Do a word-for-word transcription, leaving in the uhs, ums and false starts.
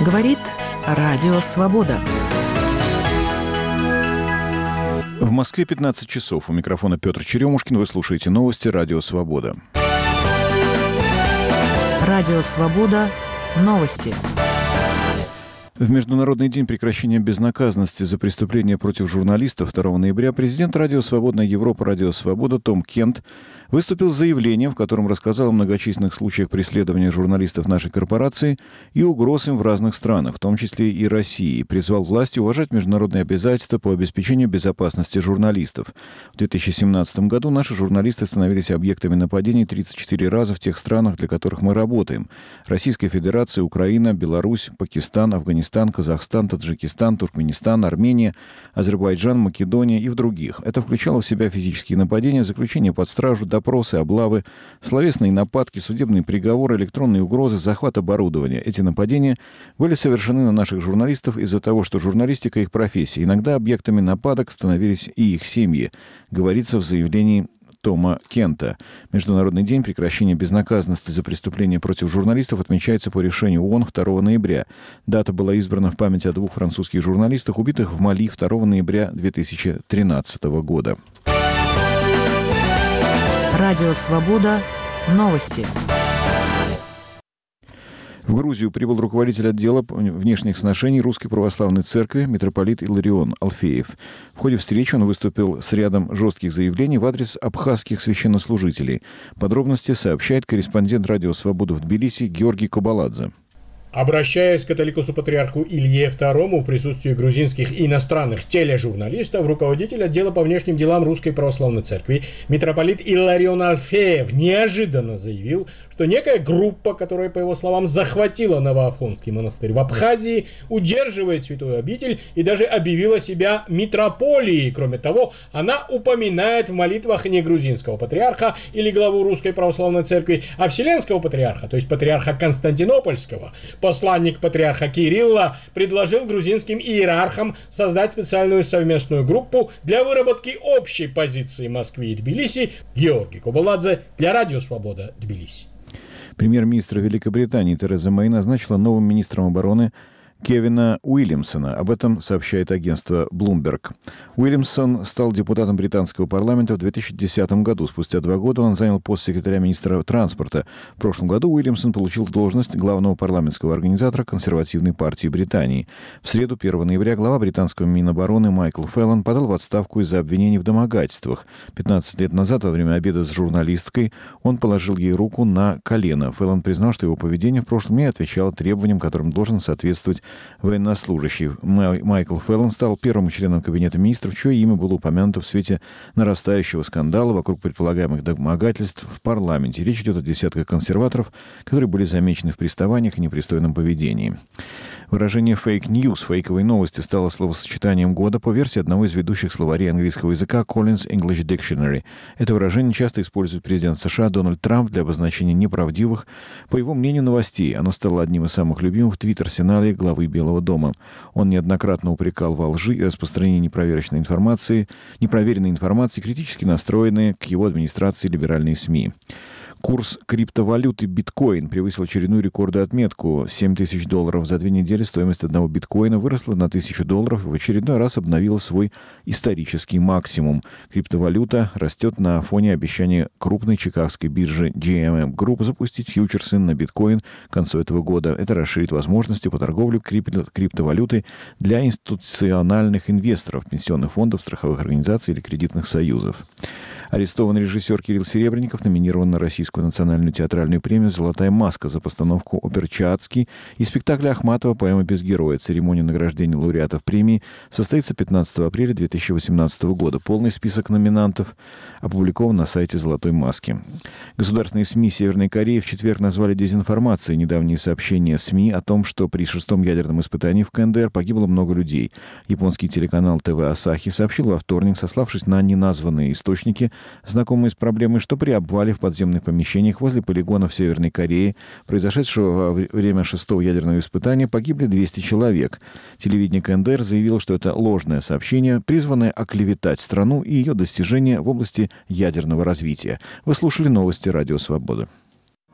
Говорит Радио Свобода. В Москве пятнадцать часов. У микрофона Петр Черемушкин. Вы слушаете новости Радио Свобода. Радио Свобода. Новости. В Международный день прекращения безнаказанности за преступления против журналистов второго ноября президент Радио Свободная Европа Радио Свобода Том Кент выступил с заявлением, в котором рассказал о многочисленных случаях преследования журналистов нашей корпорации и угроз им в разных странах, в том числе и России, и призвал власти уважать международные обязательства по обеспечению безопасности журналистов. В две тысячи семнадцатом году наши журналисты становились объектами нападений тридцать четыре раза в тех странах, для которых мы работаем. Российская Федерация, Украина, Беларусь, Пакистан, Афганистан, Казахстан, Таджикистан, Туркменистан, Армения, Азербайджан, Македония и в других. Это включало в себя физические нападения, заключение под стражу, допросы, облавы, словесные нападки, судебные приговоры, электронные угрозы, захват оборудования. Эти нападения были совершены на наших журналистов из-за того, что журналистика — их профессия. Иногда объектами нападок становились и их семьи, говорится в заявлении Тома Кента. Международный день прекращения безнаказанности за преступления против журналистов отмечается по решению ООН второго ноября. Дата была избрана в память о двух французских журналистах, убитых в Мали второго ноября две тысячи тринадцатого года. Радио Свобода. Новости. В Грузию прибыл руководитель отдела внешних сношений Русской Православной Церкви митрополит Илларион Алфеев. В ходе встречи он выступил с рядом жестких заявлений в адрес абхазских священнослужителей. Подробности сообщает корреспондент Радио Свобода в Тбилиси Георгий Кобаладзе. Обращаясь к католикосу-патриарху Илье второму в присутствии грузинских и иностранных тележурналистов, руководитель отдела по внешним делам Русской Православной Церкви митрополит Илларион Алфеев неожиданно заявил, что некая группа, которая, по его словам, захватила Новоафонский монастырь в Абхазии, удерживает святую обитель и даже объявила себя митрополией. Кроме того, она упоминает в молитвах не грузинского патриарха или главу Русской Православной Церкви, а вселенского патриарха, то есть патриарха Константинопольского. Посланник патриарха Кирилла предложил грузинским иерархам создать специальную совместную группу для выработки общей позиции Москвы и Тбилиси. Георгий Кобаладзе для Радио Свобода, Тбилиси. Премьер-министр Великобритании Тереза Мэй назначила новым министром обороны Кевина Уильямсона. Об этом сообщает агентство Bloomberg. Уильямсон стал депутатом британского парламента в две тысячи десятом году. Спустя два года он занял пост секретаря министра транспорта. В прошлом году Уильямсон получил должность главного парламентского организатора консервативной партии Британии. В среду, первого ноября, глава британского Минобороны Майкл Феллон подал в отставку из-за обвинений в домогательствах. пятнадцать лет назад, во время обеда с журналисткой, он положил ей руку на колено. Феллон признал, что его поведение в прошлом не отвечало требованиям, которым должен соответствовать военнослужащий. Май, Майкл Феллон стал первым членом Кабинета министров, чье имя было упомянуто в свете нарастающего скандала вокруг предполагаемых домогательств в парламенте. Речь идет о десятках консерваторов, которые были замечены в приставаниях и непристойном поведении. Выражение «фейк ньюс», фейковые новости, стало словосочетанием года по версии одного из ведущих словарей английского языка Collins English Dictionary. Это выражение часто использует президент США Дональд Трамп для обозначения неправдивых, по его мнению, новостей. Оно стало одним из самых любимых в твит-арсенале главы Белого дома. Он неоднократно упрекал во лжи и распространении непроверенной информации, непроверенной информации, критически настроенные к его администрации либеральные СМИ. Курс криптовалюты биткоин превысил очередную рекордную отметку. семь тысяч долларов за две недели стоимость одного биткоина выросла на тысячу долларов и в очередной раз обновила свой исторический максимум. Криптовалюта растет на фоне обещания крупной чикагской биржи джи эм эм Group запустить фьючерсы на биткоин к концу этого года. Это расширит возможности по торговле крипто- криптовалютой для институциональных инвесторов, пенсионных фондов, страховых организаций или кредитных союзов. Арестован режиссер Кирилл Серебренников, номинирован на Российскую национальную театральную премию «Золотая маска» за постановку опер «Чаацкий» и спектакля Ахматова «Поэма без героя». Церемония награждения лауреатов премии состоится пятнадцатого апреля две тысячи восемнадцатого года. Полный список номинантов опубликован на сайте «Золотой маски». Государственные СМИ Северной Кореи в четверг назвали дезинформацией недавние сообщения СМИ о том, что при шестом ядерном испытании в ка эн дэ эр погибло много людей. Японский телеканал ТВ Асахи сообщил во вторник, сославшись на неназванные источники, знакомые с проблемой, что при обвале в подземных помещениях возле полигона в Северной Корее, произошедшего во время шестого ядерного испытания, погибли двести человек. Телевидение ка эн дэ эр заявило, что это ложное сообщение, призванное оклеветать страну и ее достижения в области ядерного развития. Вы слушали новости Радио Свобода.